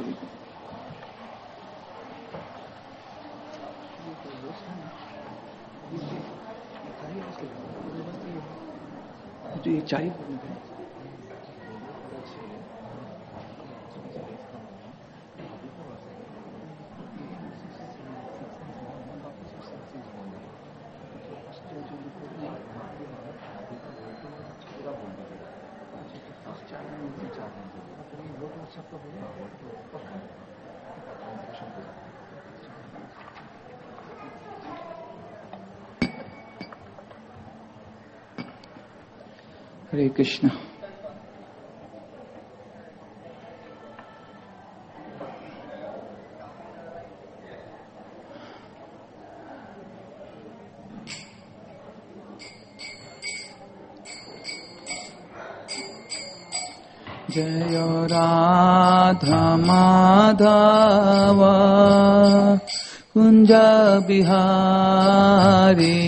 ये चाहिए हरे कृष्ण। जय राधा माधव कुंज बिहारी,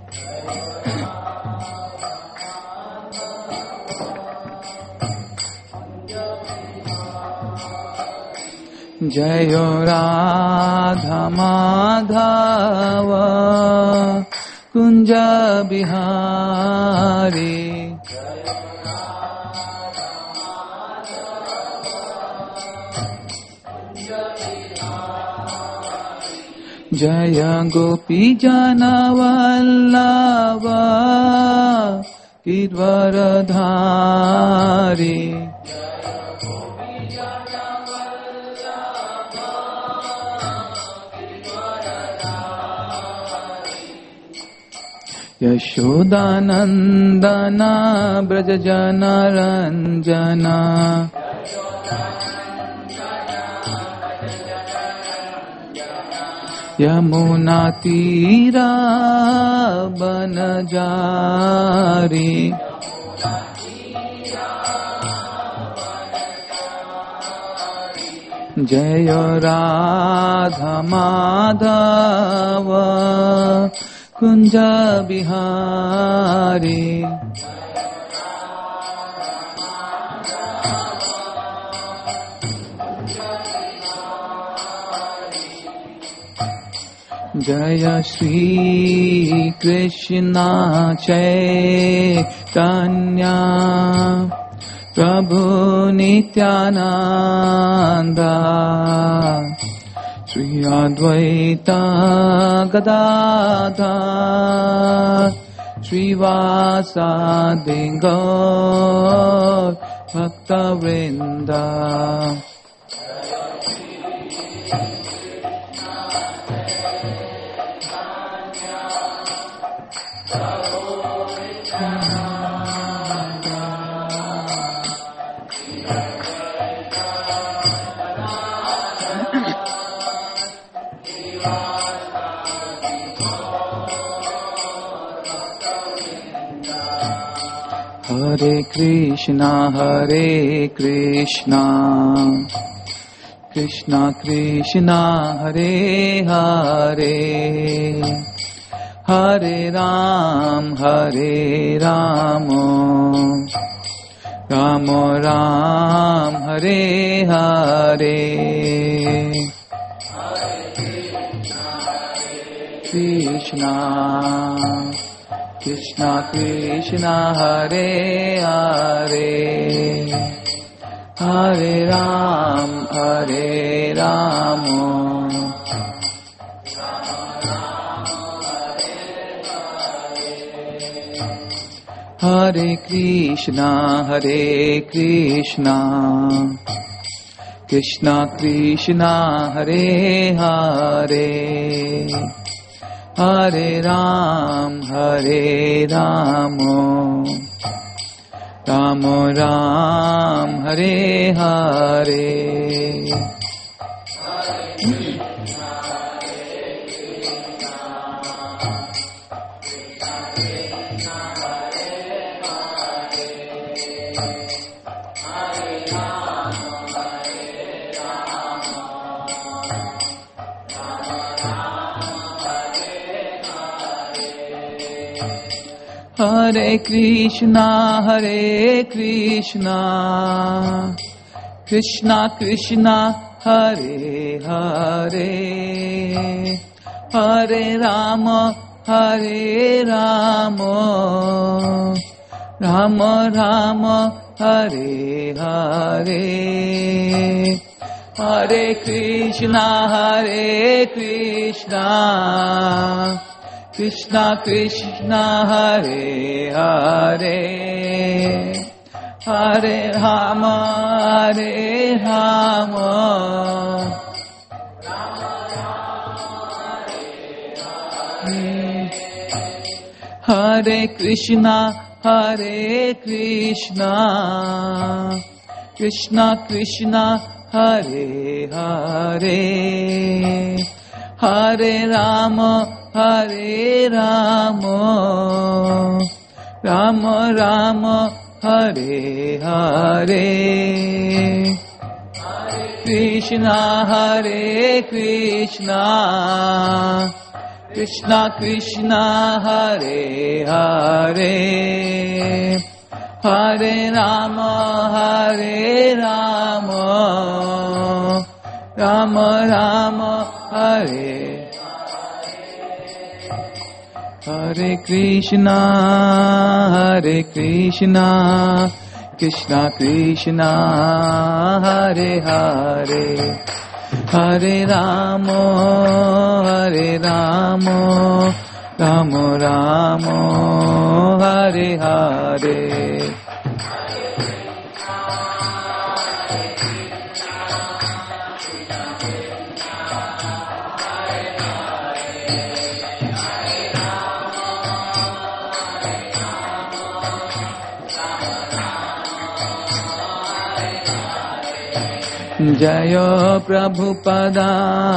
जय राधा माधव कुंज बिहारी, जय गोपी जन वल्लभ गिरवरधारी, यशोदानंदन ब्रज जन रंजन, यमुना तीरा बनजारी, जय राधा माधव कुंज बिहारी, जय श्री कृष्ण चैतन्य प्रभु नित्यानंद, श्री अद्वैत गदाधर श्रीवासादि गौर भक्तवृंद, हरे कृष्णा कृष्णा कृष्णा हरे हरे, हरे राम राम राम हरे हरे, कृष्णा कृष्णा कृष्णा हरे हरे, हरे राम हरे कृष्णा कृष्णा कृष्णा हरे हरे, हरे राम राम राम हरे हरे, हरे Krishna Krishna Krishna Hare Hare, Hare Rama, Hare Rama, Rama Rama, Hare Hare, Hare Krishna, Krishna Krishna, Hare Hare, Hare Rama, Hare Krishna, Krishna Krishna, Hare Hare, Hare Rama, Rama Rama, Hare Hare, Krishna, Krishna Krishna, Hare Hare, Hare Rama, Rama Rama, Hare Hare Krishna, Krishna Krishna, Hare Hare, Hare Rama, Rama Rama, Hare Hare. Jaya Prabhupada,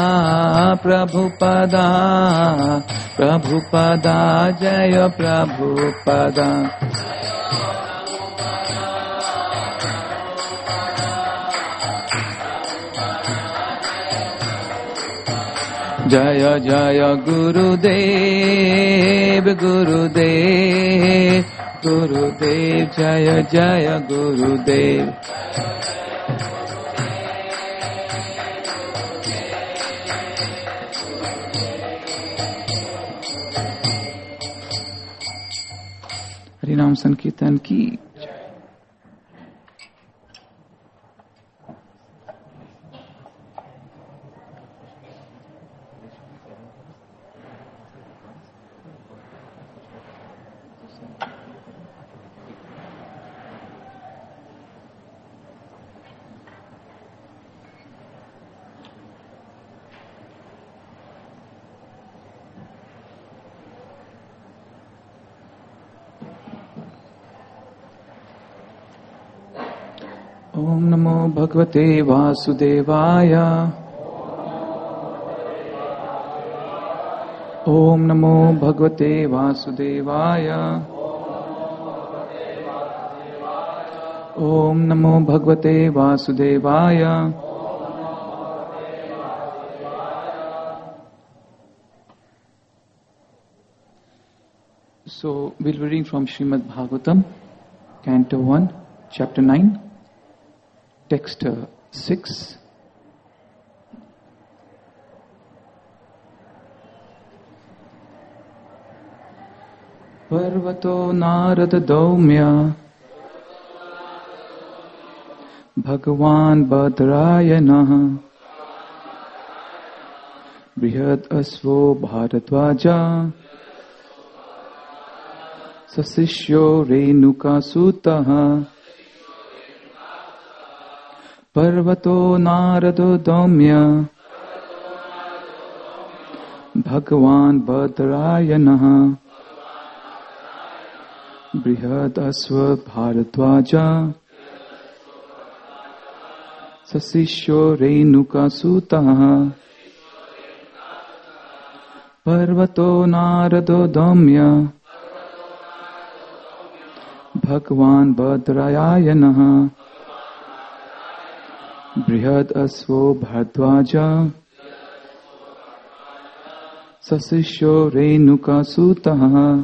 Jaya Prabhupada. Jaya Jaya Gurudev, Jaya Jaya Gurudev. हरिनाम संकीर्तन की ओम नमो भगवते वासुदेवाय, ओम नमो भगवते वासुदेवाय, ओम नमो भगवते वासुदेवाय. So we'll be reading from Srimad Bhagavatam, Canto 1, Chapter 9. Text 6. Parvato Narada Daumya Bhagavan Badrayana Brihad Asvo Bharadwaja Sasishyo Renuka Sutaha Parvato Narado Daumya Bhagavan Badrayana Brihad Asva Bharadwaja Sasishyo Renuka Sutaha Parvato Narado Daumya Bhagavan Badrayana Brihad Asvo Bharadwaja Sasishyo Renuka Sutaha.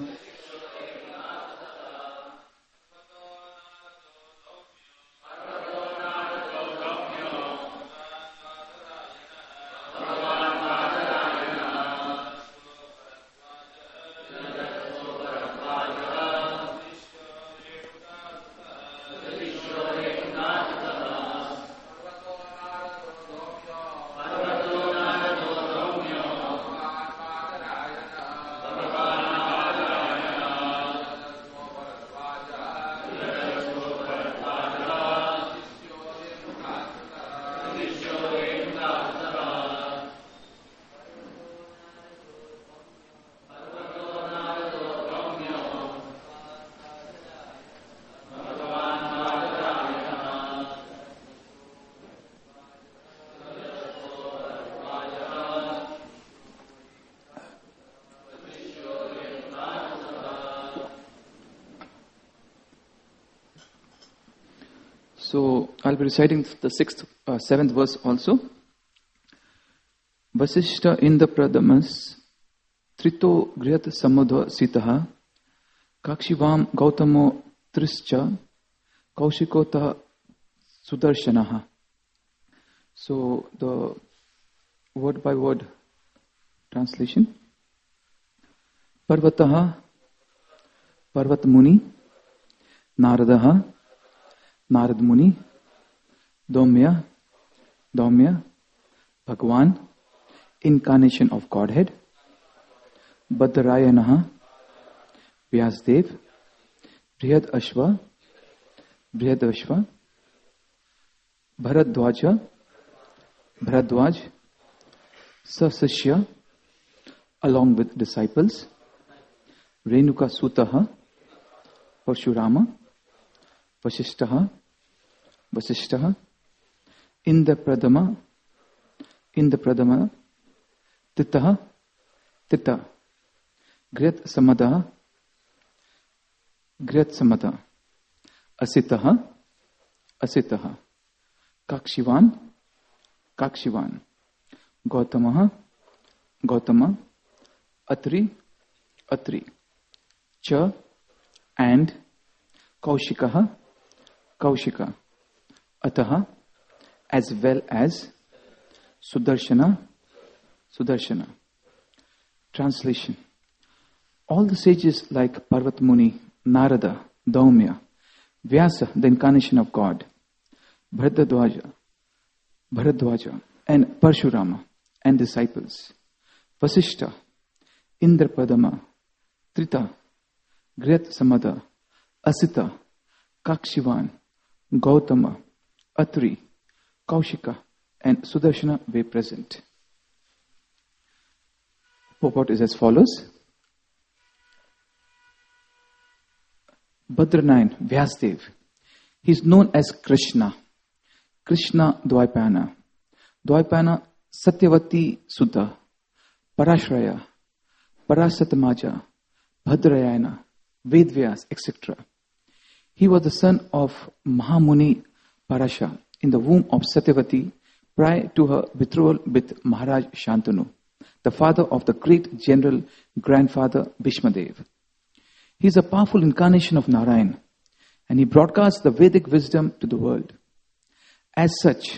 So I'll be reciting the 7th verse also. Vasishta Indra Pradamas Trito Griyat Samudva Sitaha Kakshivam Gautamo Trischa Kaushikota Sudarshanaha. So the word by word translation. Parvataha Parvat Muni Naradaha Narad Muni Domya Bhagwan, incarnation of Godhead. Badrayanaha Vyasdev Brihad Ashva Bharadwaja Bharadwaj Sasashya, along with disciples. Renuka Sutaha Parshurama Vasishtaha Indra Pradama Titaha Griyat Samada Asitaha Kakshivan Gautama Atri Cha and Kaushika Ataha, as well as Sudarshana. Translation. All the sages like Parvat Muni, Narada, Daumya, Vyasa, the incarnation of God, Bharadwaja, and Parshurama, and disciples, Vasishta, Indrapadama, Trita, Griyat Samada, Asita, Kakshivan, Gautama, Atri, Kaushika, and Sudarshana were present. Purport is as follows. Bhadra 9, Vyasdev. He is known as Krishna Dvaipana, Satyavati Sutta, Parashraya, Parasatamaja, Bhadrayana, Vedvyas, etc. He was the son of Mahamuni Parasha in the womb of Satyavati prior to her betrothal with Maharaj Shantanu, the father of the great general grandfather Bhishmadev. He is a powerful incarnation of Narayan, and he broadcasts the Vedic wisdom to the world. As such,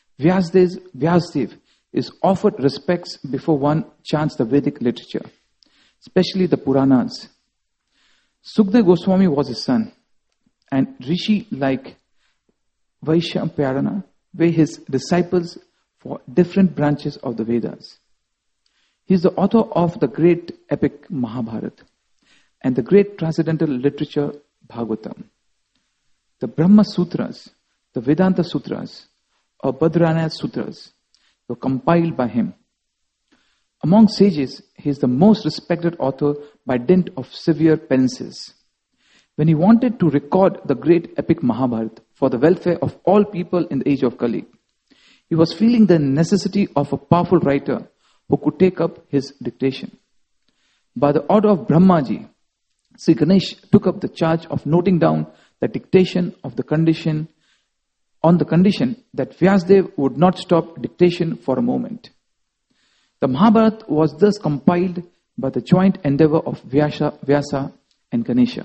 Vyasdev is offered respects before one chants the Vedic literature, especially the Puranas. Sukdev Goswami was his son, and Rishi like Vaishampayana were his disciples for different branches of the Vedas. He is the author of the great epic Mahabharata and the great transcendental literature Bhagavatam. The Brahma Sutras, the Vedanta Sutras, or Badrayana Sutras were compiled by him. Among sages, he is the most respected author by dint of severe penances. When he wanted to record the great epic Mahabharata for the welfare of all people in the age of Kali, he was feeling the necessity of a powerful writer who could take up his dictation. By the order of Brahmaji, Sri Ganesh took up the charge of noting down the dictation of the condition on the condition that Vyasdev would not stop dictation for a moment. The Mahabharata was thus compiled by the joint endeavor of Vyasa and Ganesha.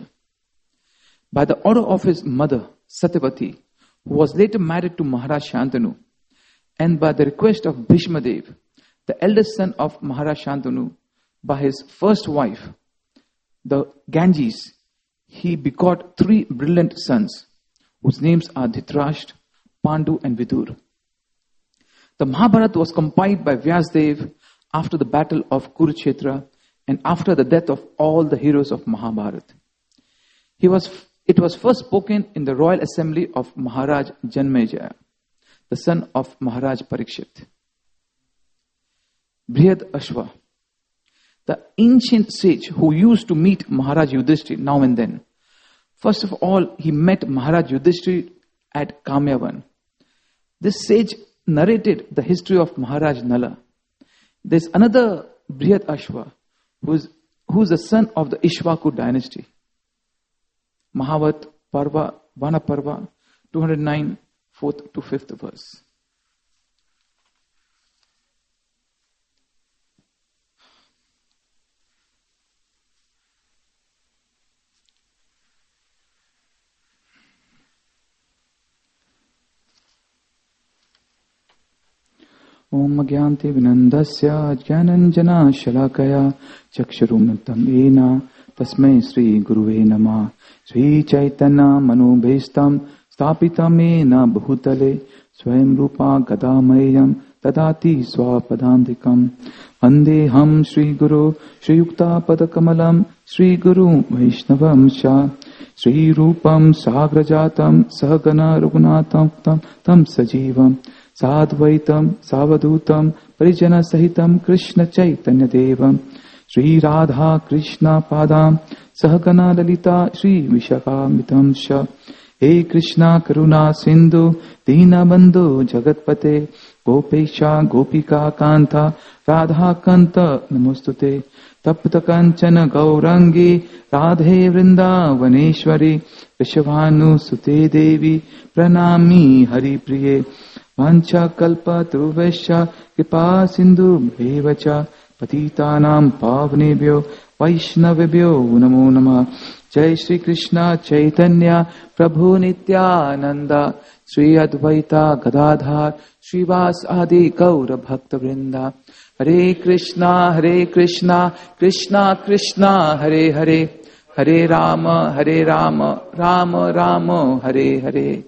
By the order of his mother, Satyavati, who was later married to Maharaj Shantanu, and by the request of Bhishmadev, the eldest son of Maharaj Shantanu, by his first wife, the Ganges, he begot 3 brilliant sons, whose names are Dhritarashtra, Pandu, and Vidur. The Mahabharata was compiled by Vyasdev after the battle of Kurukshetra and after the death of all the heroes of Mahabharata. It was first spoken in the royal assembly of Maharaj Janmejaya, the son of Maharaj Parikshit. Brihad Ashva, the ancient sage who used to meet Maharaj Yudhishthira now and then. First of all, he met Maharaj Yudhishthira at Kamyavan. This sage narrated the history of Maharaj Nala. There's another Brihad Ashva who's the son of the Ishvaku dynasty. Mahabharata, Parva, Vana Parva, 209, 4th to 5th verse. Om Agyanti Vinandasya Jnananjana Shalakaya Chaksharumittam Ena Tasmai Sri Guruve Namah Sri Chaitanya Manobhishtam Stapitam Ena Bhutale Swayam Rupa Gadamayam Tadati Swapadandikam Vandeham Sri Guru Sri Yukta Padakamalam Sri Guru Vaishnavam Sha Sri Rupam Sagrajatam Sahagana Raghunatam Tam Sajivam Sadvaitam Savadutam Parijana Sahitam Krishna Chaitanya Devam Sri Radha Krishna Padam Sahagana Lalita Sri Vishakamitam Sha He Krishna Karuna Sindhu Dina Bandhu Jagatpate Gopesha Gopika Kanta Radha Kanta Namostute Tapta Kanchana Gaurangi Radhe Vrindavaneshwari Rishabhanu Sute Devi Pranami Hari Priye Vancha kalpa truvesha kripa sindhu bhevacha patitanam pavnebhyo vaishnavebhyo namo namah. Jai Shri Krishna Chaitanya Prabhu Nityananda Sri Advaita Gadadhar Srivas Adi Gaura Bhakta Vrinda. Hare Krishna Krishna Krishna Hare Hare Hare Rama Rama Rama Hare Hare.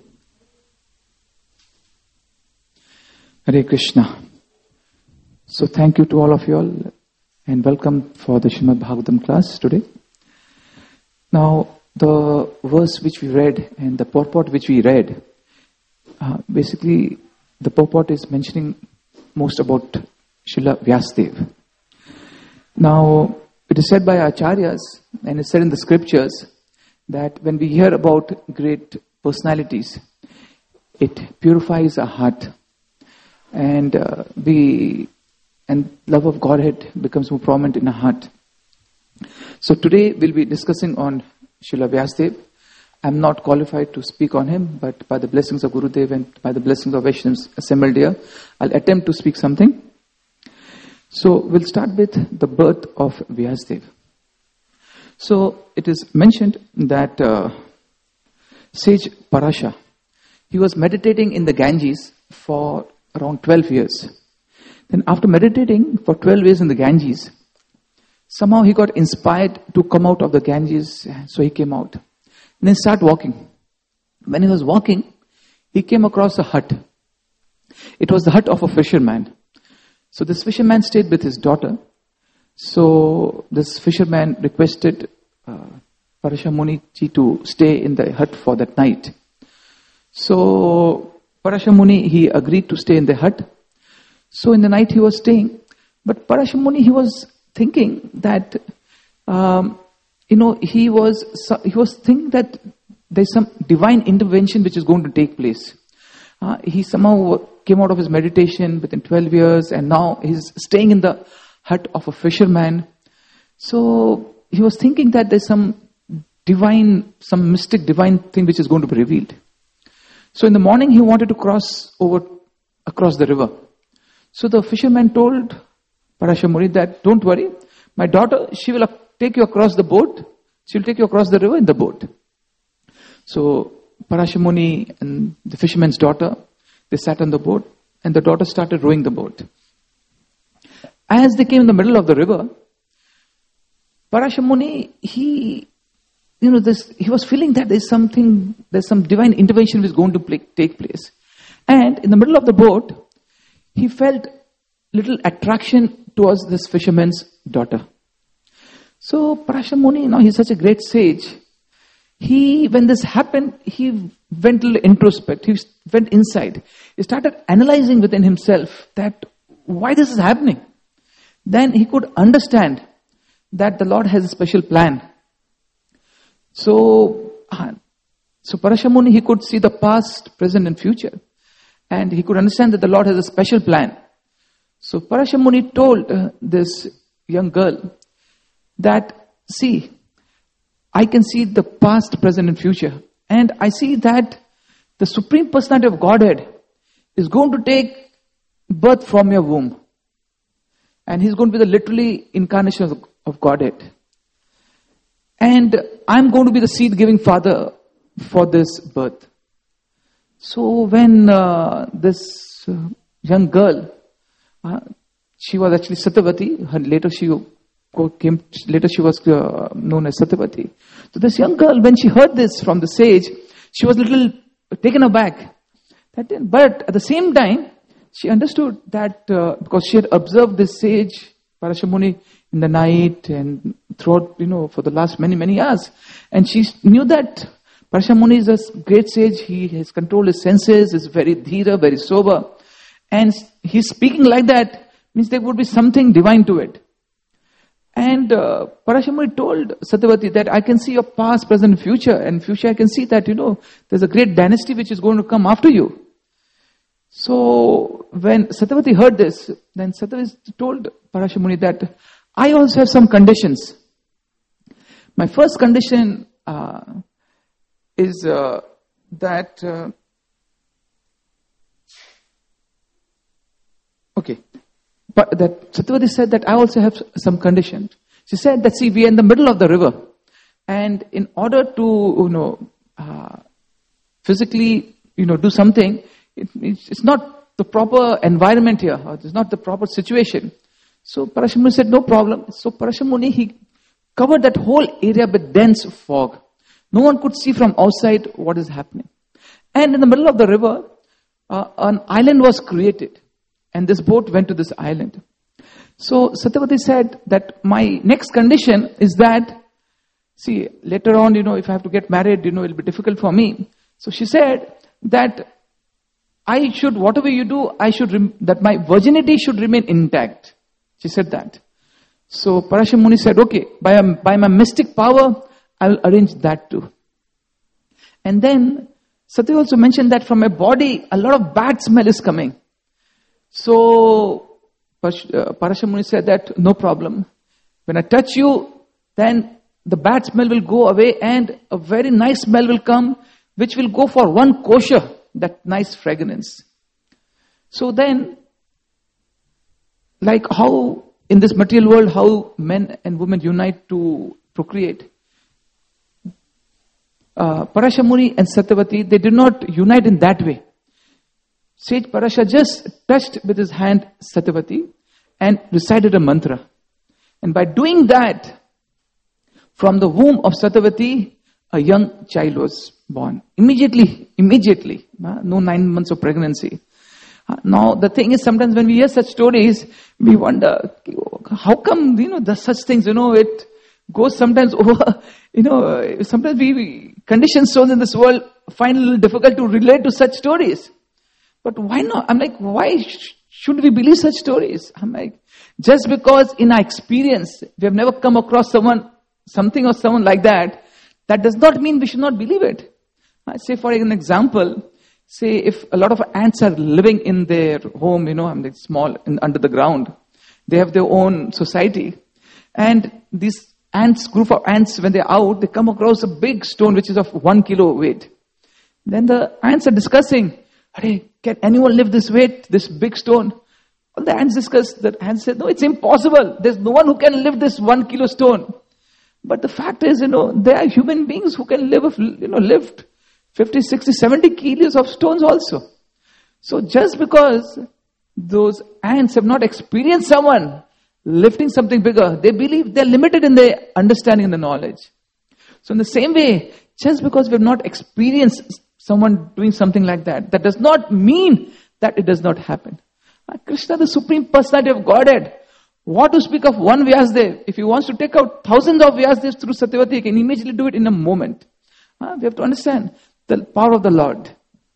Hare Krishna. So thank you to all of you all and welcome for the Srimad Bhagavatam class today. Now the verse which we read and the purport which we read, basically the purport is mentioning most about Srila Vyasadeva. Now it is said by Acharyas and it's said in the scriptures that when we hear about great personalities, it purifies our heart. And love of Godhead becomes more prominent in our heart. So today we'll be discussing on Srila Vyasadeva. I'm not qualified to speak on him, but by the blessings of Gurudev and by the blessings of Vaishnavas assembled here, I'll attempt to speak something. So we'll start with the birth of Vyasadeva. So it is mentioned that sage Parasha, he was meditating in the Ganges for around 12 years. Then after meditating for 12 years in the Ganges, somehow he got inspired to come out of the Ganges, so he came out. And then started walking. When he was walking, he came across a hut. It was the hut of a fisherman. So this fisherman stayed with his daughter. So this fisherman requested Parasha Muni ji to stay in the hut for that night. So Parasha Muni, he agreed to stay in the hut. So in the night he was staying. But Parasha Muni, he was thinking that, he was thinking that there's some divine intervention which is going to take place. He somehow came out of his meditation within 12 years and now he's staying in the hut of a fisherman. So he was thinking that there's some mystic divine thing which is going to be revealed. So in the morning he wanted to cross across the river. So the fisherman told Parasha Muni that, don't worry, my daughter, she will take you across the boat. She will take you across the river in the boat. So Parasha Muni and the fisherman's daughter, they sat on the boat and the daughter started rowing the boat. As they came in the middle of the river, Parasha Muni, he was feeling that there's some divine intervention which is going to take place. And in the middle of the boat, he felt little attraction towards this fisherman's daughter. So Parasha Muni, he's such a great sage. When this happened, he went a little introspect. He went inside. He started analyzing within himself that why this is happening. Then he could understand that the Lord has a special plan. So Parasha Muni, he could see the past, present and future. And he could understand that the Lord has a special plan. So Parasha Muni told this young girl that, see, I can see the past, present and future. And I see that the Supreme Personality of Godhead is going to take birth from your womb. And he's going to be the literally incarnation of Godhead. And I'm going to be the seed-giving father for this birth. So when this young girl, she was actually Satyavati, later she was known as Satyavati. So this young girl, when she heard this from the sage, she was a little taken aback. But at the same time, she understood that because she had observed this sage, Parashamuni, in the night and throughout, for the last many, many years. And she knew that Parashamuni is a great sage. He has controlled his senses, is very dhira, very sober. And he's speaking like that means there would be something divine to it. And Parashamuni told Satyavati that I can see your past, present, future. And future I can see that, there's a great dynasty which is going to come after you. So when Satyavati heard this, then Satyavati told Parashamuni that I also have some conditions. My first condition is that but that Satyavati said that I also have some conditions. She said that, see, we are in the middle of the river, and in order to physically do something, it's not the proper environment here, or it's not the proper situation. So Parashamuni said, no problem. So Parashamuni, he covered that whole area with dense fog. No one could see from outside what is happening. And in the middle of the river, an island was created. And this boat went to this island. So Satyavati said that my next condition is that, see, later on, if I have to get married, it'll be difficult for me. So she said that I should, whatever you do, that my virginity should remain intact. She said that. So Parashamuni said, okay, by my mystic power, I will arrange that too. And then Satyavati also mentioned that from my body, a lot of bad smell is coming. So Parashamuni said that no problem. When I touch you, then the bad smell will go away and a very nice smell will come, which will go for one kosher, that nice fragrance. So then, like how in this material world, how men and women unite to procreate, Parashamuni and Satyavati, they did not unite in that way. Sage Parasha just touched with his hand Satyavati and recited a mantra. And by doing that, from the womb of Satyavati, a young child was born. Immediately. No 9 months of pregnancy. Now, the thing is, sometimes when we hear such stories, we wonder, how come, there's such things, it goes sometimes over, sometimes we conditions shown in this world find it a little difficult to relate to such stories. But why not? I'm like, why should we believe such stories? I'm like, just because in our experience, we have never come across something or someone like that, that does not mean we should not believe it. I say, for an example, say if a lot of ants are living in their home, small, under the ground, they have their own society. And these group of ants, when they're out, they come across a big stone which is of 1 kilo weight. Then the ants are discussing, hey, can anyone lift this weight, this big stone? All the ants discussed. The ants said, no, it's impossible. There's no one who can lift this 1 kilo stone. But the fact is, there are human beings who can lift 50, 60, 70 kilos of stones also. So just because those ants have not experienced someone lifting something bigger, they believe they're limited in their understanding and the knowledge. So in the same way, just because we have not experienced someone doing something like that, that does not mean that it does not happen. Krishna, the Supreme Personality of Godhead, what to speak of one Vyasdev? If he wants to take out thousands of Vyasdevs through Satyavati, he can immediately do it in a moment. We have to understand the power of the Lord.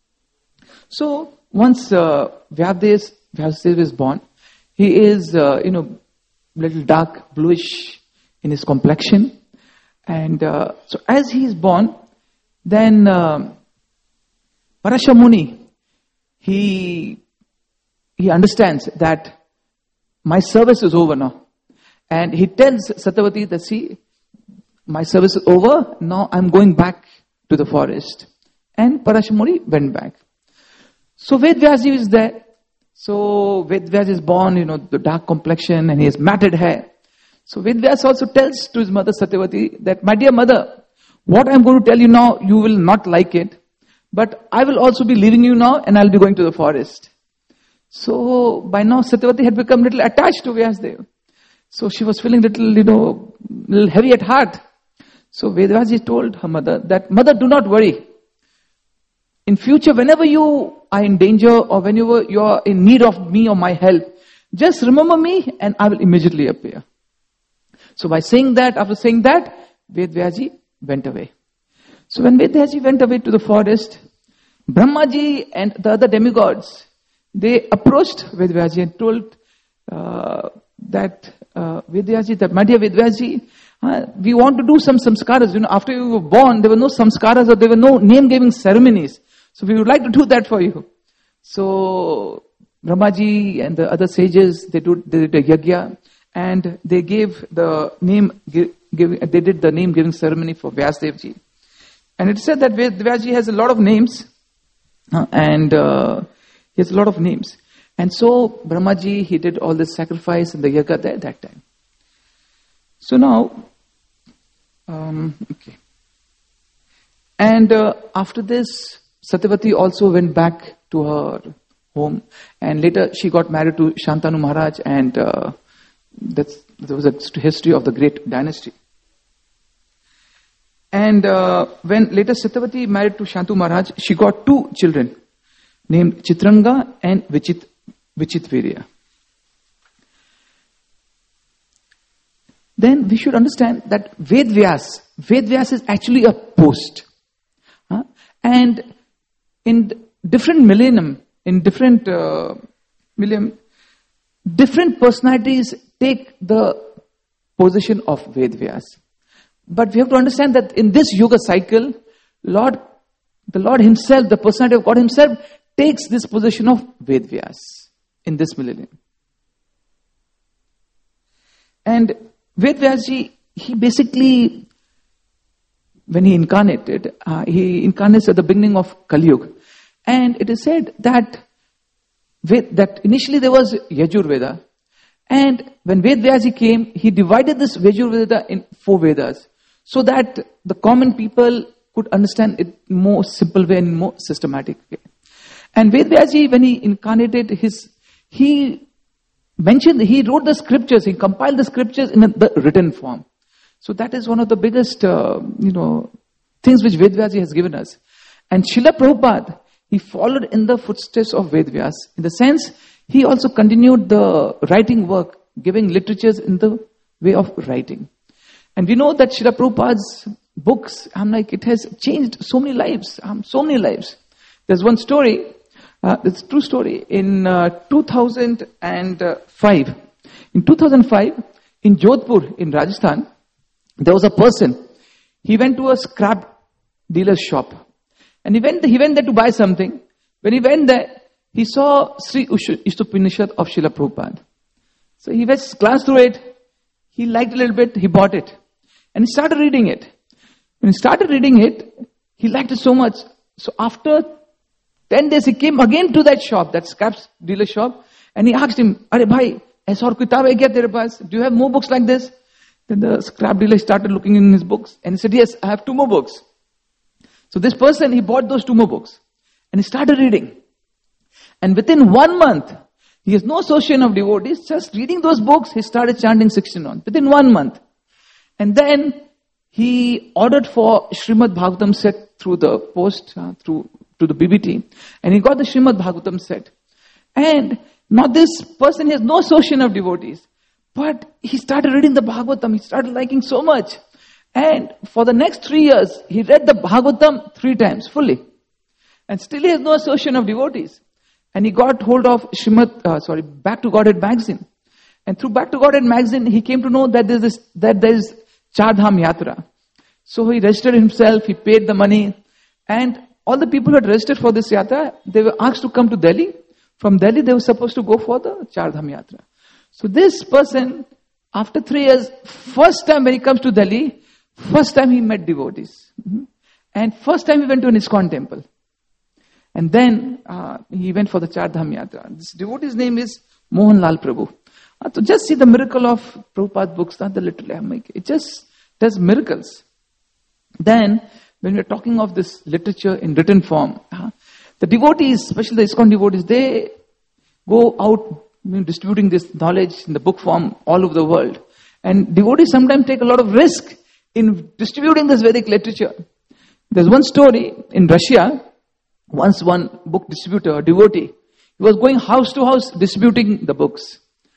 So once Vyasdev is born, he is, little dark, bluish in his complexion. And so as he is born, then Parashamuni, he understands that my service is over now. And he tells Satyavati that, see, my service is over, now I'm going back to the forest. And Parashamuni went back. So Ved Vyasji is there. So Ved Vyas is born, the dark complexion, and he has matted hair. So Ved Vyas also tells to his mother Satyavati that, my dear mother, what I am going to tell you now, you will not like it. But I will also be leaving you now, and I will be going to the forest. So by now Satyavati had become little attached to Vyasdev. So she was feeling little heavy at heart. So Ved Vyasji told her mother that, mother, do not worry. In future, whenever you are in danger or whenever you are in need of me or my help, just remember me and I will immediately appear. So after saying that, Ved Vyasji went away. So when Ved Vyasji went away to the forest, Brahmaji and the other demigods, they approached Ved Vyasji and told Ved Vyasji, that my dear Ved Vyasji, we want to do some samskaras. After you were born, there were no samskaras or there were no name-giving ceremonies. So we would like to do that for you. So Brahmaji and the other sages, they did a yajna, and they gave the name, they did the name-giving ceremony for Vyasdevji. And it said that Vyasji has a lot of names, and he has a lot of names. And so Brahmaji, he did all this sacrifice and the yajna there at that time. So now, okay. And after this, Satyavati also went back to her home, and later she got married to Shantanu Maharaj, and there was a history of the great dynasty. And when later Satyavati married to Shantanu Maharaj, she got 2 children named Chitranga and Vichitvirya. Then we should understand that Ved Vyas is actually a post. And in different millennium, different personalities take the position of Ved Vyas. But we have to understand that in this Yuga cycle, the Lord Himself, the personality of God Himself, takes this position of Ved Vyas in this millennium. And Ved Vyasji, he basically, when he incarnates at the beginning of Kali Yuga. And it is said that initially there was Yajurveda. And when Ved Vyasji came, he divided this Yajurveda in 4 Vedas, so that the common people could understand it more simple way and more systematic way. And Ved Vyasji, when he incarnated he wrote the scriptures, he compiled the scriptures in the written form. So that is one of the biggest, things which Ved Vyasji has given us. And Srila Prabhupada, he followed in the footsteps of Ved Vyas. In the sense, he also continued the writing work, giving literatures in the way of writing. And we know that Srila Prabhupada's books, it has changed so many lives, There's one story, it's a true story, in 2005. In 2005, in Jodhpur, in Rajasthan, there was a person. He went to a scrap dealer's shop. And he went there to buy something. When he went there, he saw Sri Ishtopanishad of Srila Prabhupada. So he glanced through it. He liked it a little bit. He bought it. And he started reading it. When he started reading it, he liked it so much. So after 10 days, he came again to that shop, that scrap dealer shop. And he asked him, "Arey bhai, aisa aur kitab hai kya tere paas? Do you have more books like this?" Then the scrap dealer started looking in his books. And he said, "Yes, I have 2 more books." So this person, he bought those 2 more books. And he started reading. And within 1 month, he has no association of devotees. Just reading those books, he started chanting 16 on. Within 1 month. And then he ordered for Srimad Bhagavatam set through the post, to the BBT. And he got the Srimad Bhagavatam set. And now this person, he has no association of devotees. But he started reading the Bhagavatam. He started liking so much. And for the next 3 years, he read the Bhagavatam 3 times, fully. And still he has no association of devotees. And he got hold of Back to Godhead magazine. And through Back to Godhead magazine, he came to know that there is Char Dham Yatra. So he registered himself, he paid the money. And all the people who had registered for this yatra, they were asked to come to Delhi. From Delhi, they were supposed to go for the Char Dham Yatra. So this person, after 3 years, first time when he comes to Delhi, first time he met devotees. And first time he went to an ISKCON temple. And then he went for the Char Dham Yatra. This devotee's name is Mohan Lal Prabhu. So just see the miracle of Prabhupada's books, not the literary. It just does miracles. Then, when we're talking of this literature in written form, the devotees, especially the ISKCON devotees, they go out distributing this knowledge in the book form all over the world. And devotees sometimes take a lot of risk in distributing this Vedic literature. There's one story in Russia. Once one book distributor, a devotee, he was going house to house distributing the books.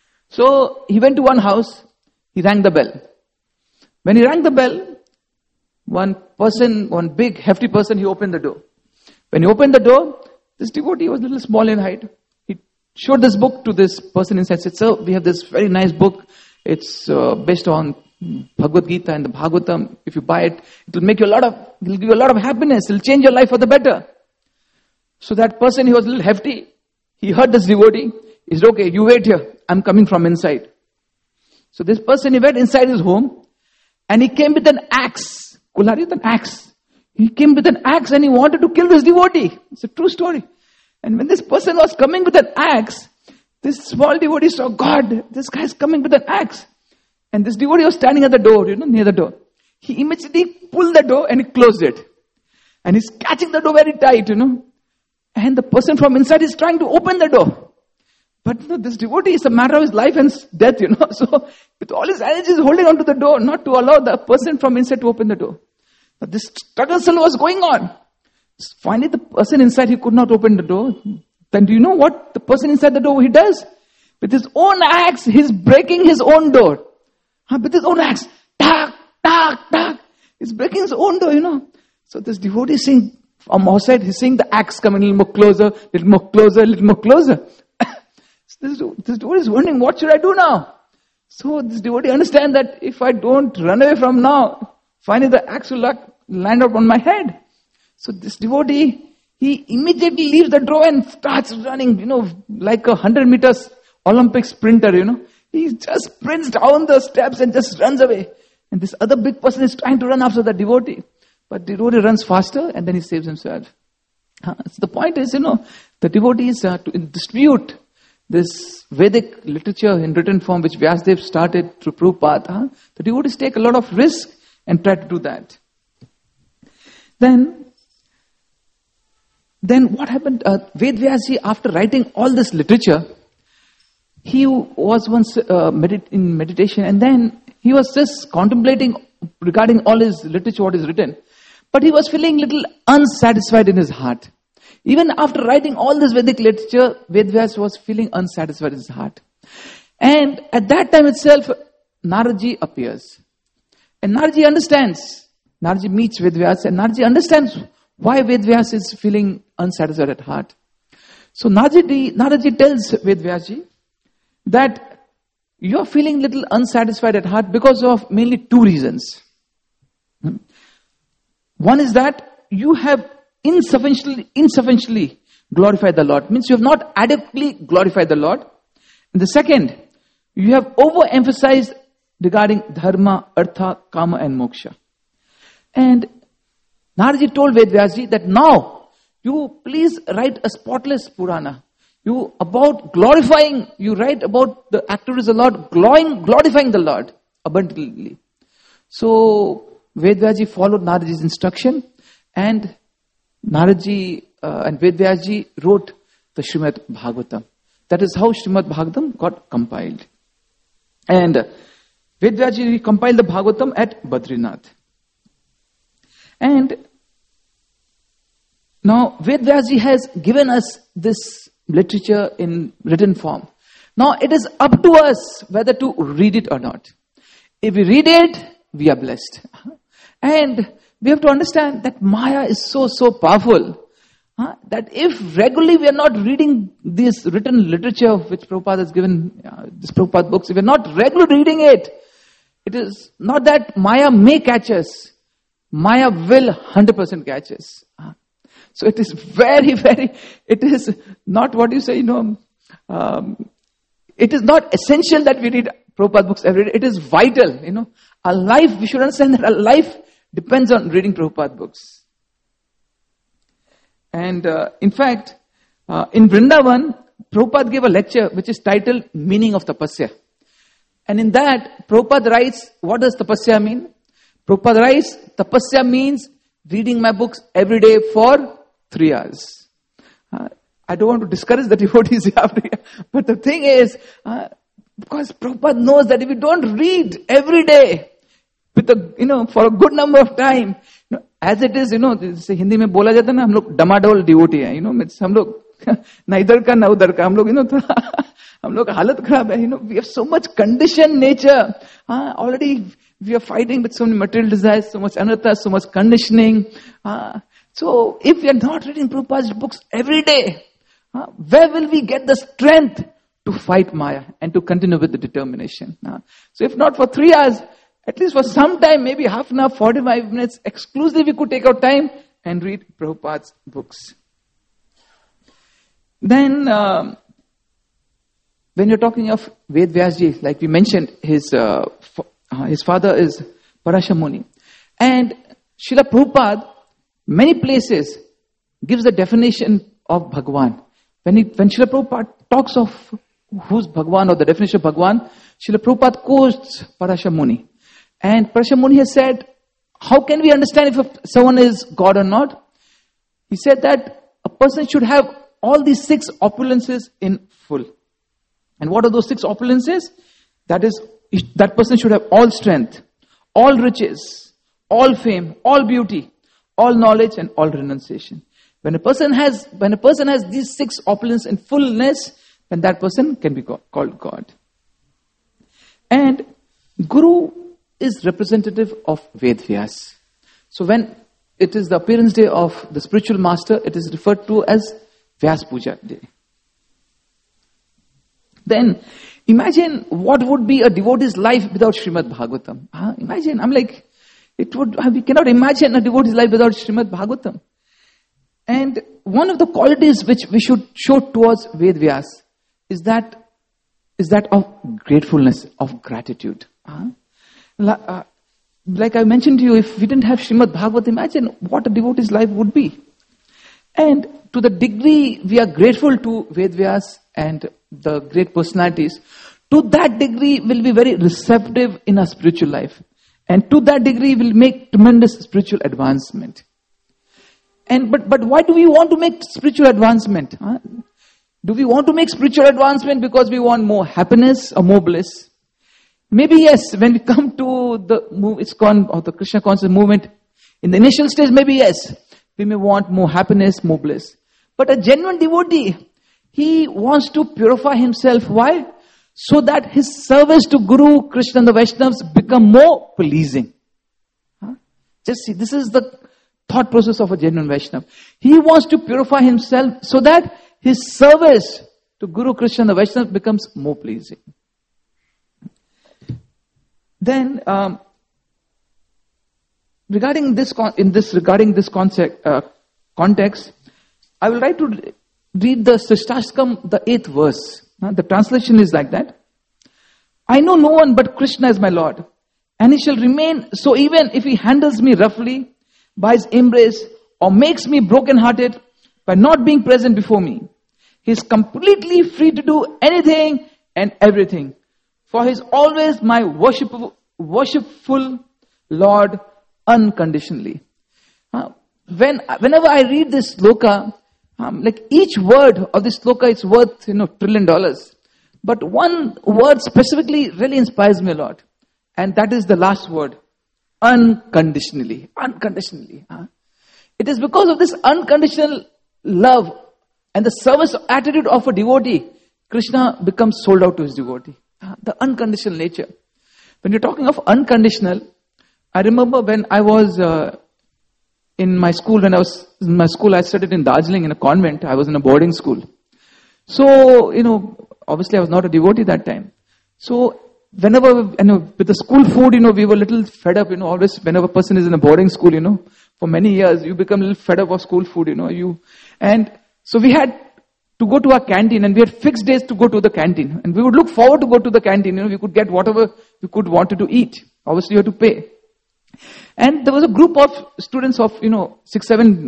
So he went to one house, he rang the bell. When he rang the bell, one big hefty person, he opened the door. When he opened the door, this devotee was a little small in height. He showed this book to this person inside, said, "Sir, we have this very nice book. It's based on Bhagavad Gita and the Bhagavatam. If you buy it, it'll give you a lot of happiness. It'll change your life for the better." So that person, he was a little hefty. He heard this devotee. He said, "Okay, you wait here. I'm coming from inside." So this person, he went inside his home and he came with an axe. Kulhari with an axe. He came with an axe and he wanted to kill this devotee. It's a true story. And when this person was coming with an axe, this small devotee saw, "God, this guy is coming with an axe." And this devotee was standing at the door, near the door. He immediately pulled the door and he closed it. And he's catching the door very tight, And the person from inside is trying to open the door. But this devotee is a matter of his life and death, So with all his energy, he's holding on to the door, not to allow the person from inside to open the door. But this struggle still was going on. Finally, the person inside, he could not open the door. Then do you know what the person inside the door he does? With his own axe, he's breaking his own door. With his own axe. Tak, tak, tak. He's breaking his own door, So this devotee is saying, from outside, he's seeing the axe coming a little more closer, little more closer, little more closer. This devotee is wondering, what should I do now? So this devotee understands that if I don't run away from now, finally the axe will land up on my head. So this devotee, he immediately leaves the door and starts running, like a 100 meters Olympic sprinter, He just sprints down the steps and just runs away. And this other big person is trying to run after the devotee. But the devotee runs faster and then he saves himself. So the point is, the devotees to distribute this Vedic literature in written form, which Vyasadeva started through Prabhupada. The devotees take a lot of risk and try to do that. Then what happened? Ved Vyasji, after writing all this literature, he was once in meditation, and then he was just contemplating regarding all his literature, what is written. But he was feeling a little unsatisfied in his heart. Even after writing all this Vedic literature, Ved Vyas was feeling unsatisfied in his heart. And at that time itself, Naradji appears. And Naradji understands. Naradji meets Ved Vyas, and Naradji understands why Ved Vyas is feeling unsatisfied at heart. So Naradji tells Ved Vyasji that you are feeling a little unsatisfied at heart because of mainly two reasons. One is that you have insufficiently glorified the Lord. Means you have not adequately glorified the Lord. And the second, you have overemphasized regarding dharma, artha, kama and moksha. And Naradji told Ved Vyasji that now you please write a spotless Purana. You write about the activities of the Lord, glorifying the Lord abundantly. So Ved Vyasji followed Naradji's instruction, and Naradji and Ved Vyasji wrote the Srimad Bhagavatam. That is how Srimad Bhagavatam got compiled. And Ved Vyasji compiled the Bhagavatam at Badrinath. And now Ved Vyasji has given us this literature in written form. Now it is up to us whether to read it or not. If we read it, we are blessed. And we have to understand that Maya is so powerful that if regularly we are not reading this written literature which Prabhupada has given, this Prabhupada books, if we are not regularly reading it, it is not that Maya may catch us. Maya will 100% catch us. So it is it is not what you say, it is not essential that we read Prabhupada books every day. It is vital, Our life, we should understand that our life depends on reading Prabhupada books. And in fact, in Vrindavan, Prabhupada gave a lecture which is titled Meaning of Tapasya. And in that, Prabhupada writes, what does Tapasya mean? Prabhupada writes, Tapasya means reading my books every day for 3 hours. I don't want to discourage the devotees but the thing is, because Prabhupada knows that if you don't read every day, with for a good number of time, as it is, जैसे हिंदी में बोला जाता है ना, हम लोग डमाडोल devotee है, हम लोग ना इधर का ना उधर का, हम लोग हम लोग हालत खराब है, we have so much conditioned nature. Already we are fighting with so many material desires, so much anartha, so much conditioning. So if we are not reading Prabhupada's books every day, where will we get the strength to fight Maya and to continue with the determination? So if not for 3 hours, at least for some time, maybe half an hour, 45 minutes, exclusively we could take our time and read Prabhupada's books. Then, when you're talking of Ved Vyasji, like we mentioned, his father is Parashar Muni. And Srila Prabhupada, many places, gives the definition of Bhagwan. When Srila Prabhupada talks of who's Bhagwan or the definition of Bhagwan, Srila Prabhupada quotes Parashar Muni. And Parashar Muni has said, how can we understand if someone is God or not? He said that a person should have all these 6 opulences in full. And what are those 6 opulences? That is, that person should have all strength, all riches, all fame, all beauty, all knowledge, and all renunciation. When a person has these 6 opulences in fullness, then that person can be called God. And Guru is representative of Ved Vyas. So when it is the appearance day of the spiritual master, it is referred to as Vyas Puja day. Then imagine what would be a devotee's life without Srimad Bhagavatam. Imagine, we cannot imagine a devotee's life without Srimad Bhagavatam. And one of the qualities which we should show towards Ved Vyas is that of gratefulness, of gratitude. Like I mentioned to you, if we didn't have Srimad Bhagavatam, imagine what a devotee's life would be. And to the degree we are grateful to Ved Vyas and the great personalities, to that degree we'll be very receptive in our spiritual life. And to that degree we'll make tremendous spiritual advancement. But why do we want to make spiritual advancement? Do we want to make spiritual advancement because we want more happiness or more bliss? Maybe yes, when we come to the ISKCON or the Krishna conscious movement, in the initial stage, maybe yes, we may want more happiness, more bliss. But a genuine devotee, he wants to purify himself. Why? So that his service to Guru, Krishna and the Vaishnavas become more pleasing. Just see, this is the thought process of a genuine Vaishnava. He wants to purify himself so that his service to Guru, Krishna and the Vaishnavas becomes more pleasing. Then, regarding this context, I will try to read the Srishtastakam, the 8th verse. The translation is like that. I know no one but Krishna is my Lord, and he shall remain so even if he handles me roughly by his embrace or makes me broken-hearted by not being present before me. He is completely free to do anything and everything. For he is always my worshipful Lord unconditionally. Whenever I read this sloka, like each word of this sloka is worth $1 trillion. But one word specifically really inspires me a lot. And that is the last word. Unconditionally. Unconditionally. It is because of this unconditional love and the service attitude of a devotee, Krishna becomes sold out to his devotee. The unconditional nature. When you're talking of unconditional, I remember when I was in my school, I studied in Darjeeling in a convent. I was in a boarding school. So, obviously I was not a devotee that time. So, whenever, with the school food, we were a little fed up, always whenever a person is in a boarding school, for many years, you become a little fed up of school food, and so we had to go to our canteen, and we had fixed days to go to the canteen, and we would look forward to go to the canteen, we could get whatever we could wanted to eat. Obviously you had to pay. And there was a group of students of, 6-7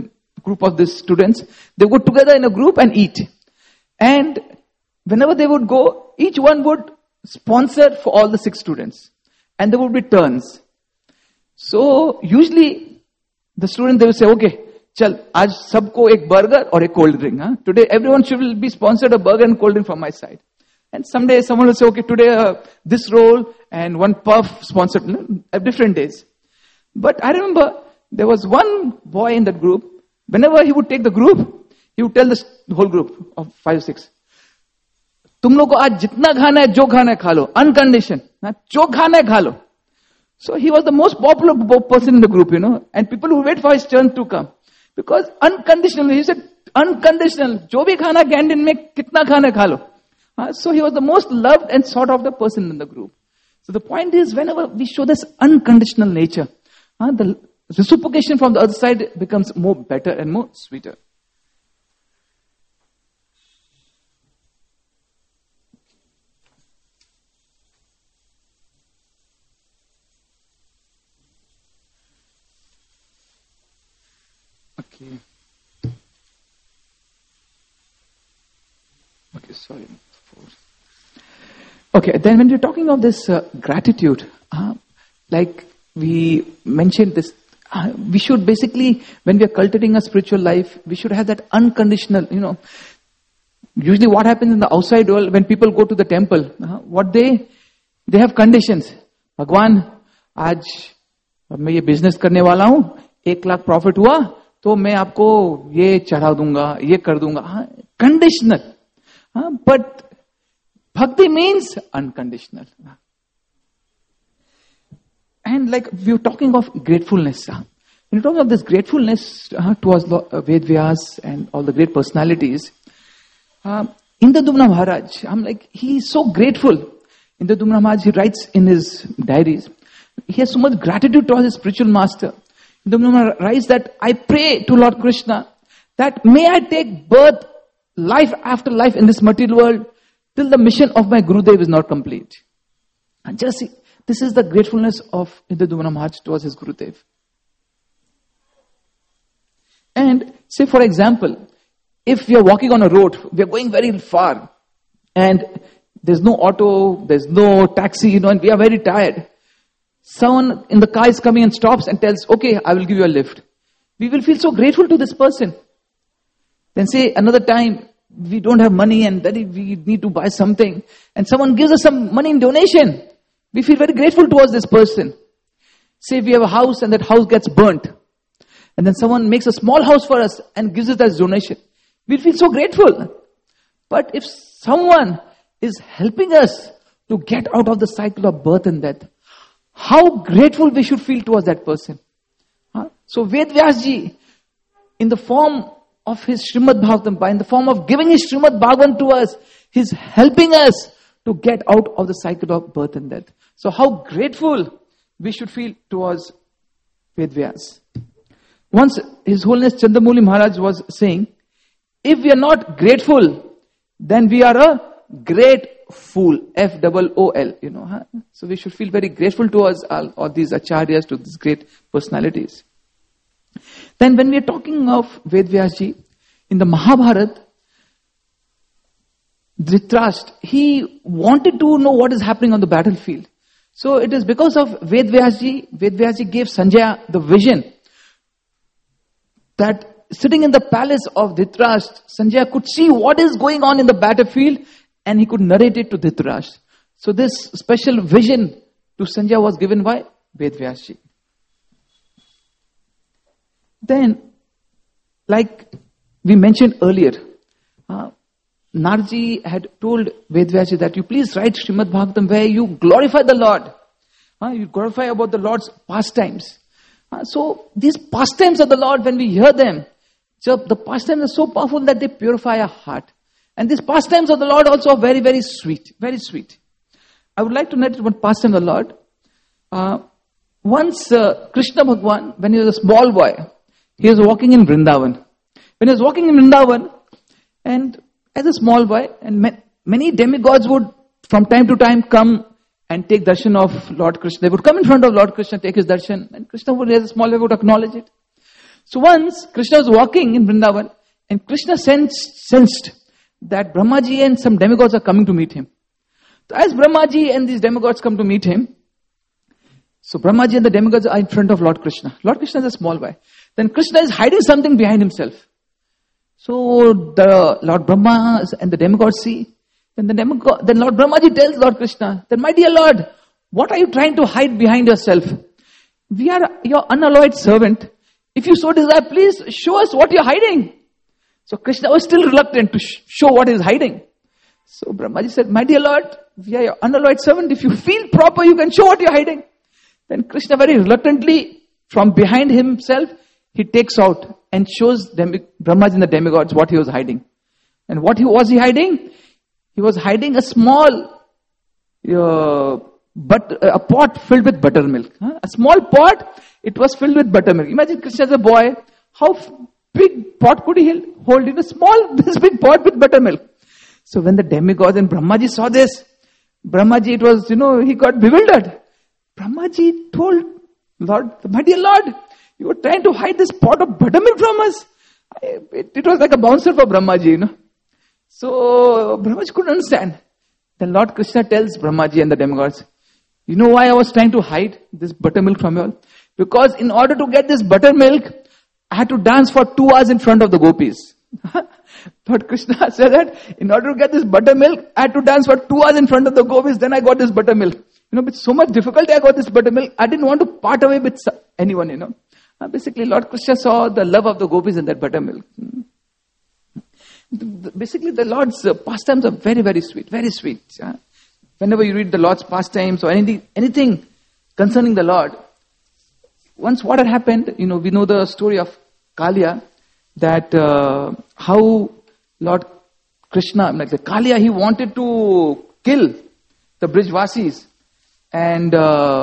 group of these students. They would go together in a group and eat. And whenever they would go, each one would sponsor for all the 6 students. And there would be turns. So usually the student, they will say, okay, chal, aaj sabko ek burger or a cold drink. Huh? Today everyone should be sponsored a burger and cold drink from my side. And someday someone will say, okay, today this roll and one puff sponsored at different days. But I remember there was one boy in that group. Whenever he would take the group, he would tell the whole group of 5 or 6, तुम लोग को आज जितना खाना है, जो खाना है खा लो, unconditioned. जो खाना है खा लो. So he was the most popular person in the group, and people who wait for his turn to come. Because unconditional, he said, unconditional, जो भी खाना कैंटीन में कितना खाना है खा लो. So he was the most loved and sought after person in the group. So the point is, whenever we show this unconditional nature, the reciprocation from the other side becomes more better and more sweeter. Okay, sorry. Okay, then when we're talking of this gratitude, like we mentioned this, we should basically, when we are cultivating a spiritual life, we should have that unconditional, Usually what happens in the outside world, when people go to the temple, what they have conditions. Bhagwan, आज मैं ये business करने वाला हूँ, 1 lakh profit हुआ, तो मैं आपको ये चढ़ा दूंगा, ये कर दूंगा. Conditional. But bhakti means unconditional. And like we were talking of gratefulness. When you're talking of this gratefulness towards Ved Vyas and all the great personalities, Indradumna Maharaj, I'm like, he is so grateful. Indradumna Maharaj, he writes in his diaries, he has so much gratitude towards his spiritual master. Indradumna Maharaj writes that I pray to Lord Krishna that may I take birth, life after life in this material world till the mission of my Gurudev is not complete. And just see, this is the gratefulness of Indradumna Maharaj towards his Gurudev. And say for example, if we are walking on a road, we are going very far and there's no auto, there's no taxi, and we are very tired. Someone in the car is coming and stops and tells, okay, I will give you a lift. We will feel so grateful to this person. Then say another time, we don't have money and that we need to buy something. And someone gives us some money in donation. We feel very grateful towards this person. Say we have a house and that house gets burnt. And then someone makes a small house for us and gives us as donation. We feel so grateful. But if someone is helping us to get out of the cycle of birth and death, how grateful we should feel towards that person. So Ved Vyasji, in the form of his Srimad Bhagavatam, in the form of giving his Srimad Bhagavatam to us, he's helping us to get out of the cycle of birth and death. So how grateful we should feel towards Ved Vyas. Once His Holiness Chandramouli Maharaj was saying, if we are not grateful, then we are a great fool. F-O-O-L, So we should feel very grateful towards all these acharyas, to these great personalities. Then when we are talking of Ved Vyasji, in the Mahabharata, Dhritarashtra, he wanted to know what is happening on the battlefield. So it is because of Ved Vyasji gave Sanjaya the vision that sitting in the palace of Dhritarashtra, Sanjaya could see what is going on in the battlefield and he could narrate it to Dhritarashtra. So this special vision to Sanjaya was given by Ved Vyasji. Then, like we mentioned earlier, Narji had told Ved Vyasji that you please write Srimad Bhagavatam where you glorify the Lord. You glorify about the Lord's pastimes. So these pastimes of the Lord, when we hear them, so the pastimes are so powerful that they purify our heart. And these pastimes of the Lord also are very, very sweet. Very sweet. I would like to narrate one pastime of the Lord. Once Krishna Bhagwan, when he was a small boy, he was walking in Vrindavan. When he was walking in Vrindavan, and as a small boy, and many demigods would from time to time come and take darshan of Lord Krishna. They would come in front of Lord Krishna, take his darshan, and Krishna would, as a small boy, would acknowledge it. So once Krishna was walking in Vrindavan, and Krishna sensed that Brahmaji and some demigods are coming to meet him. So as Brahmaji and these demigods come to meet him, so Brahmaji and the demigods are in front of Lord Krishna. Lord Krishna is a small boy. Then Krishna is hiding something behind himself. So the Lord Brahma and the demigods see. Then Lord Brahmaji tells Lord Krishna, then my dear Lord, what are you trying to hide behind yourself? We are your unalloyed servant. If you so desire, please show us what you're hiding. So Krishna was still reluctant to show what he is hiding. So Brahmaji said, my dear Lord, we are your unalloyed servant. If you feel proper, you can show what you're hiding. Then Krishna very reluctantly, from behind himself, he takes out and shows Brahmaji and the demigods what he was hiding. And what was he hiding? He was hiding a small a pot filled with buttermilk. A small pot, it was filled with buttermilk. Imagine Krishna as a boy, how big pot could he hold in this big pot with buttermilk. So when the demigods and Brahmaji saw this, Brahmaji, it was, he got bewildered. Brahmaji told Lord, my dear Lord, you were trying to hide this pot of buttermilk from us. It was like a bouncer for Brahmaji, So Brahmaji couldn't understand. Then Lord Krishna tells Brahmaji and the demigods, you know why I was trying to hide this buttermilk from you all? Because in order to get this buttermilk, I had to dance for 2 hours in front of the gopis. Lord Krishna said that in order to get this buttermilk, I had to dance for 2 hours in front of the gopis, then I got this buttermilk. With so much difficulty I got this buttermilk. I didn't want to part away with anyone, Basically, Lord Krishna saw the love of the gopis in that buttermilk. Basically, the Lord's pastimes are very, very sweet, very sweet. Whenever you read the Lord's pastimes or anything concerning the Lord, once what had happened, we know the story of Kaliya, that how Lord Krishna, the Kaliya, he wanted to kill the Brijvasis. And,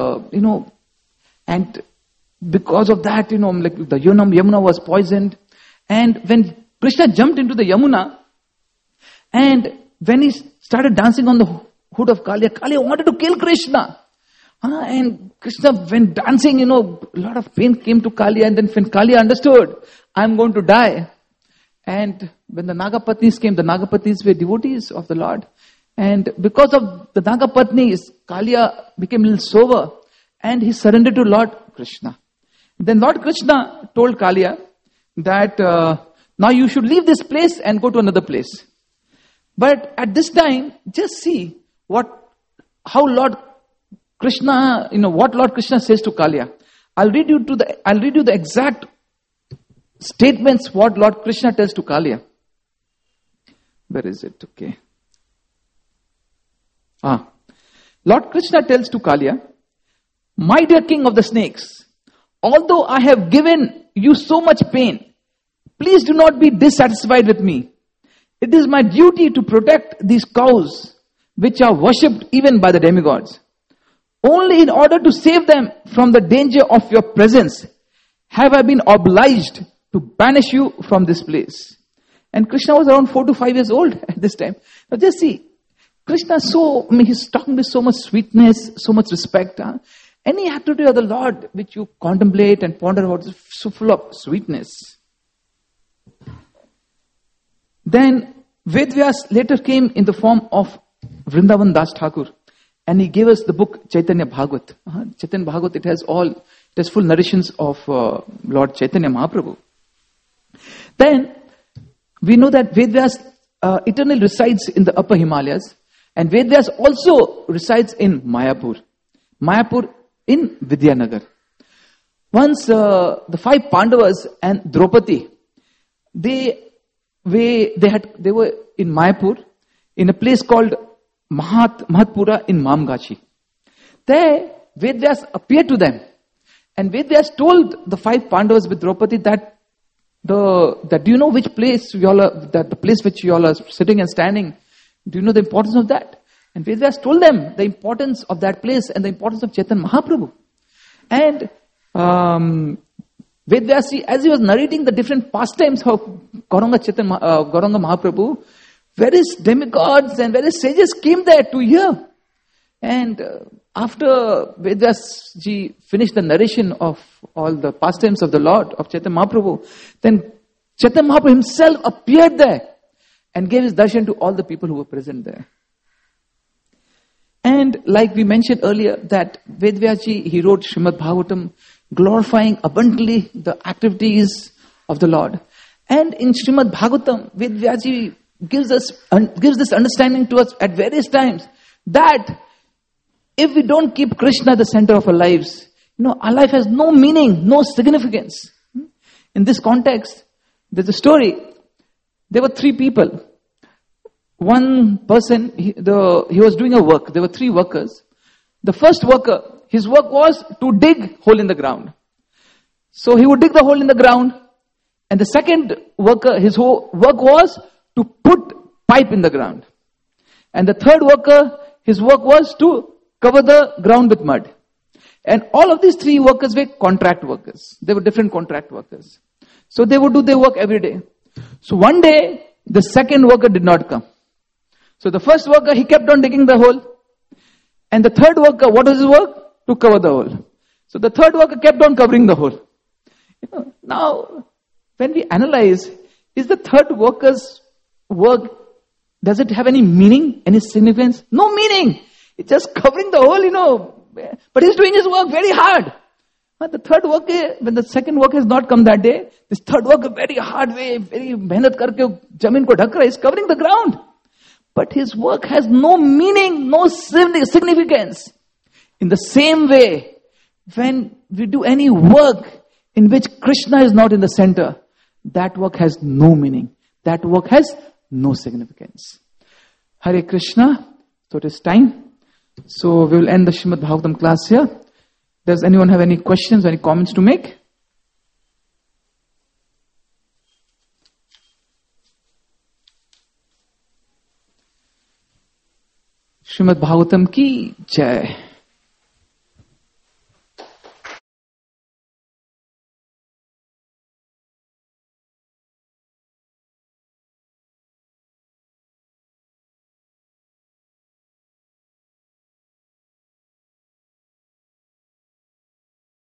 and because of that, the Yamuna was poisoned. And when Krishna jumped into the Yamuna, and when he started dancing on the hood of Kaliya, Kaliya wanted to kill Krishna. And Krishna, when dancing, a lot of pain came to Kaliya. And then when Kaliya understood, I'm going to die. And when the Nagapatnis came, the Nagapatnis were devotees of the Lord. And because of the Nagapatnis, Kaliya became a little sober. And he surrendered to Lord Krishna. Then Lord Krishna told Kaliya that now you should leave this place and go to another place. But at this time, just see how Lord Krishna, what Lord Krishna says to Kaliya. I'll read you the exact statements what Lord Krishna tells to Kaliya. Where is it? Okay. Lord Krishna tells to Kaliya, my dear king of the snakes, although I have given you so much pain, please do not be dissatisfied with me. It is my duty to protect these cows which are worshipped even by the demigods. Only in order to save them from the danger of your presence have I been obliged to banish you from this place. And Krishna was around 4 to 5 years old at this time. Now just see, Krishna he's talking with so much sweetness, so much respect. Any activity of the Lord which you contemplate and ponder about is so full of sweetness. Then Vedvyas later came in the form of Vrindavan Das Thakur, and he gave us the book Chaitanya Bhagavat. Chaitanya Bhagavat, it has full narrations of Lord Chaitanya Mahaprabhu. Then we know that Vedvyas eternally resides in the upper Himalayas, and Vedvyas also resides in Mayapur. Mayapur in Vidyanagar. Once the 5 Pandavas and Draupadi, they were in Mayapur in a place called Mahatpura in Mamgachi. There Vedvyas appeared to them, and Vedvyas told the 5 Pandavas with Draupadi that do you know which place the place which you all are sitting and standing, do you know the importance of that? And Vedvyas told them the importance of that place and the importance of Chaitanya Mahaprabhu. And Vedvyas, as he was narrating the different pastimes of Gauranga Mahaprabhu, various demigods and various sages came there to hear. And after Vedas ji finished the narration of all the pastimes of the Lord, of Chaitanya Mahaprabhu, then Chaitanya Mahaprabhu himself appeared there and gave his darshan to all the people who were present there. And like we mentioned earlier, that Vedvyaji, he wrote Srimad Bhagavatam, glorifying abundantly the activities of the Lord. And in Srimad Bhagavatam, Vedvyaji gives this understanding to us at various times, that if we don't keep Krishna at the center of our lives, our life has no meaning, no significance. In this context, there's a story. There were three people. One person, he was doing a work. There were three workers. The first worker, his work was to dig hole in the ground. So he would dig the hole in the ground. And the second worker, his whole work was to put pipe in the ground. And the third worker, his work was to cover the ground with mud. And all of these three workers were contract workers. They were different contract workers. So they would do their work every day. So one day, the second worker did not come. So the first worker, he kept on digging the hole. And the third worker, what was his work? To cover the hole. So the third worker kept on covering the hole. Now, when we analyze, is the third worker's work, does it have any meaning, any significance? No meaning. It's just covering the hole, But he's doing his work very hard. But the third worker, when the second worker has not come that day, this third worker very hard way, very mehnat karke jamin ko dhak raha, is covering the ground. But his work has no meaning, no significance. In the same way, when we do any work in which Krishna is not in the center, that work has no meaning. That work has no significance. Hare Krishna. So it is time. So we will end the Srimad Bhagavatam class here. Does anyone have any questions, any comments to make? Srimad Bhagavatam ki jai.